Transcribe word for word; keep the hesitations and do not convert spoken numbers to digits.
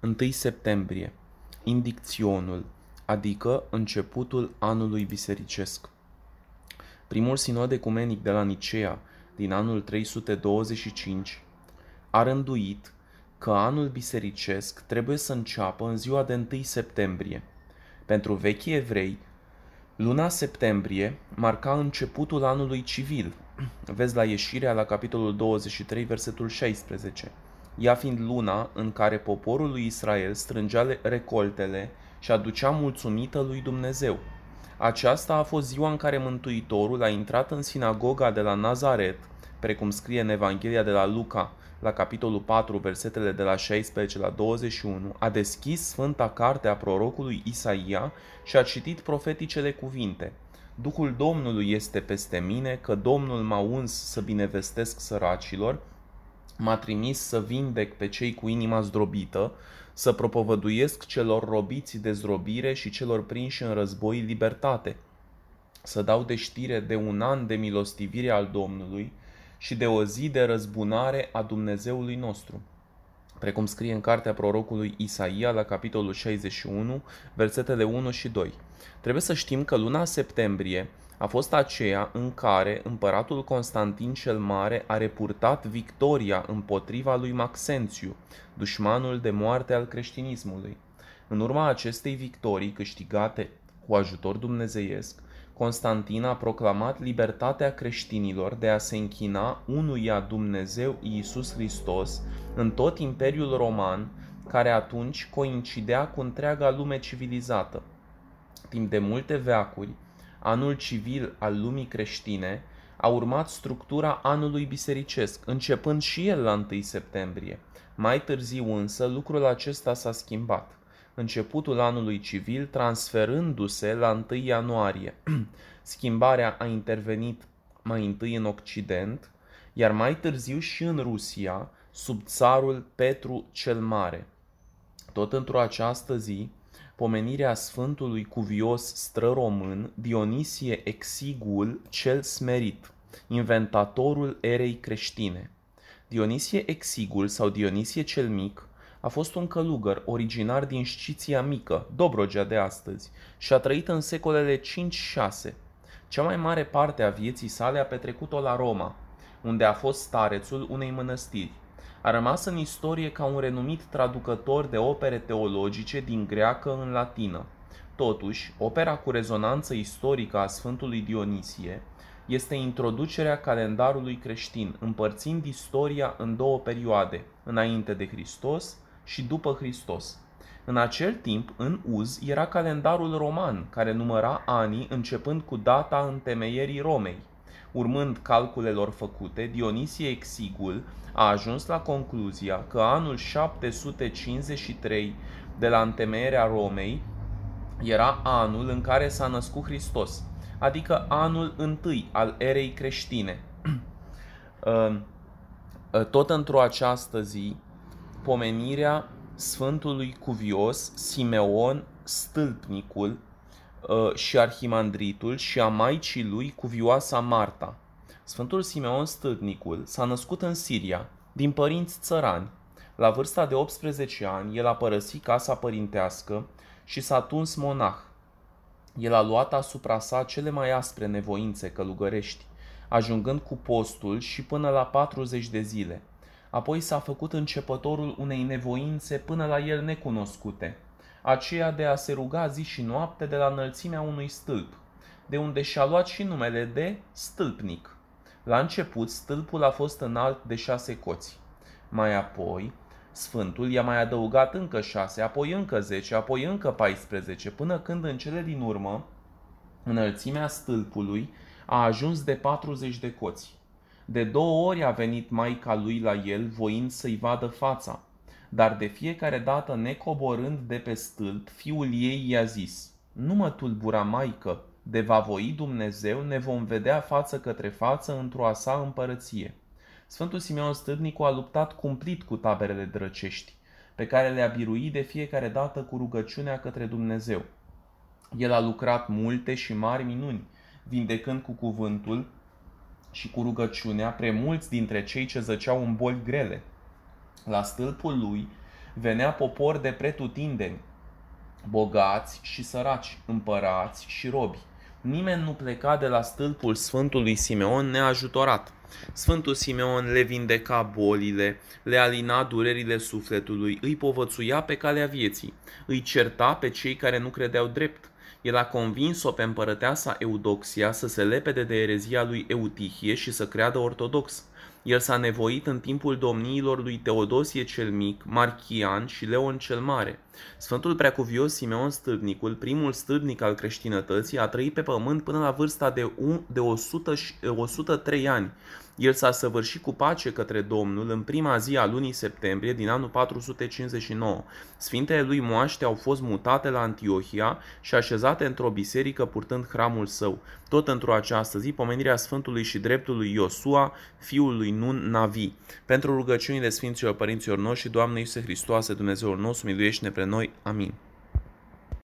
întâi septembrie. Indicționul, adică începutul anului bisericesc. Primul sinod ecumenic de la Nicea din anul trei sute douăzeci și cinci a rânduit că anul bisericesc trebuie să înceapă în ziua de întâi septembrie. Pentru vechii evrei, luna septembrie marca începutul anului civil. Vezi la Ieșirea la capitolul douăzeci și trei, versetul șaisprezece. Ea fiind luna în care poporul lui Israel strângea recoltele și aducea mulțumită lui Dumnezeu. Aceasta a fost ziua în care Mântuitorul a intrat în sinagoga de la Nazaret, precum scrie în Evanghelia de la Luca, la capitolul patru, versetele de la șaisprezece la douăzeci și unu, a deschis sfânta carte a prorocului Isaia și a citit profeticele cuvinte: Duhul Domnului este peste mine, că Domnul m-a uns să binevestesc săracilor, m-a trimis să vindec pe cei cu inima zdrobită, să propovăduiesc celor robiți de zdrobire și celor prinși în război libertate, să dau de știre de un an de milostivire al Domnului și de o zi de răzbunare a Dumnezeului nostru, precum scrie în cartea prorocului Isaia la capitolul șaizeci și unu, versetele unu și doi. Trebuie să știm că luna septembrie a fost aceea în care împăratul Constantin cel Mare a repurtat victoria împotriva lui Maxențiu, dușmanul de moarte al creștinismului. În urma acestei victorii câștigate cu ajutor dumnezeiesc, Constantin a proclamat libertatea creștinilor de a se închina unuia Dumnezeu Iisus Hristos în tot Imperiul Roman, care atunci coincidea cu întreaga lume civilizată. Timp de multe veacuri, anul civil al lumii creștine a urmat structura anului bisericesc, începând și el la întâi septembrie. Mai târziu însă lucrul acesta s-a schimbat, începutul anului civil transferându-se la întâi ianuarie. Schimbarea a intervenit mai întâi în Occident, iar mai târziu și în Rusia, sub țarul Petru cel Mare. Tot într-o această zi, pomenirea Sfântului Cuvios străromân Dionisie Exiguul cel Smerit, inventatorul erei creștine. Dionisie Exiguul sau Dionisie cel Mic a fost un călugăr originar din Sciția Mică, Dobrogea de astăzi, și a trăit în secolele cinci șase. Cea mai mare parte a vieții sale a petrecut-o la Roma, unde a fost starețul unei mănăstiri. A rămas în istorie ca un renumit traducător de opere teologice din greacă în latină. Totuși, opera cu rezonanță istorică a Sfântului Dionisie este introducerea calendarului creștin, împărțind istoria în două perioade, înainte de Hristos și după Hristos. În acel timp, în uz, era calendarul roman, care număra anii începând cu data întemeierii Romei. Urmând calculelor făcute, Dionisie Exigul a ajuns la concluzia că anul șapte sute cincizeci și trei de la întemeierea Romei era anul în care s-a născut Hristos, adică anul întâi al erei creștine. Tot într-o această zi, pomenirea Sfântului Cuvios Simeon Stâlpnicul și arhimandritul și a maicii lui Cuvioasa Marta. Sfântul Simeon Stâlpnicul s-a născut în Siria, din părinți țărani. La vârsta de optsprezece ani, el a părăsit casa părintească și s-a tuns monah. El a luat asupra sa cele mai aspre nevoințe călugărești, ajungând cu postul și până la patruzeci de zile. Apoi s-a făcut începătorul unei nevoințe până la el necunoscute, aceea de a se ruga zi și noapte de la înălțimea unui stâlp, de unde și-a luat și numele de stâlpnic. La început, stâlpul a fost înalt de șase coți. Mai apoi, Sfântul i-a mai adăugat încă șase, apoi încă zece, apoi încă paisprezece, până când în cele din urmă, înălțimea stâlpului a ajuns de patruzeci de coți. De două ori a venit maica lui la el, voind să-i vadă fața, dar de fiecare dată, necoborând de pe stâlp, fiul ei i-a zis: Nu mă tulbura, maică, de va voi Dumnezeu, ne vom vedea față către față într-o a sa împărăție. Sfântul Simeon Stâlpnicul a luptat cumplit cu taberele drăcești, pe care le-a biruit de fiecare dată cu rugăciunea către Dumnezeu. El a lucrat multe și mari minuni, vindecând cu cuvântul și cu rugăciunea pre mulți dintre cei ce zăceau în boli grele. La stâlpul lui Venea popor de pretutindeni, bogați și săraci, împărați și robi. Nimeni nu pleca de la stâlpul Sfântului Simeon neajutorat. Sfântul Simeon le vindeca bolile, le alina durerile sufletului, îi povățuia pe calea vieții, îi certa pe cei care nu credeau drept. El a convins-o pe împărăteasa Eudoxia să se lepede de erezia lui Eutihie și să creadă ortodox. El s-a nevoit în timpul domniilor lui Teodosie cel Mic, Marchian și Leon cel Mare. Sfântul Preacuvios Simeon Stâlpnicul, primul stâlpnic al creștinătății, a trăit pe pământ până la vârsta de, un, de o sută, o sută trei ani. El s-a săvârșit cu pace către Domnul în prima zi a lunii septembrie din anul patru sute cincizeci și nouă. Sfintele lui moaște au fost mutate la Antiohia și așezate într-o biserică purtând hramul său. Tot într-o această zi, pomenirea Sfântului și dreptului Iosua, fiul lui Nun Navi. Pentru rugăciunile Sfinților Părinților noștri, Doamne Iisuse Hristoase, Dumnezeul nostru, miluiește-ne pre noi. Amin.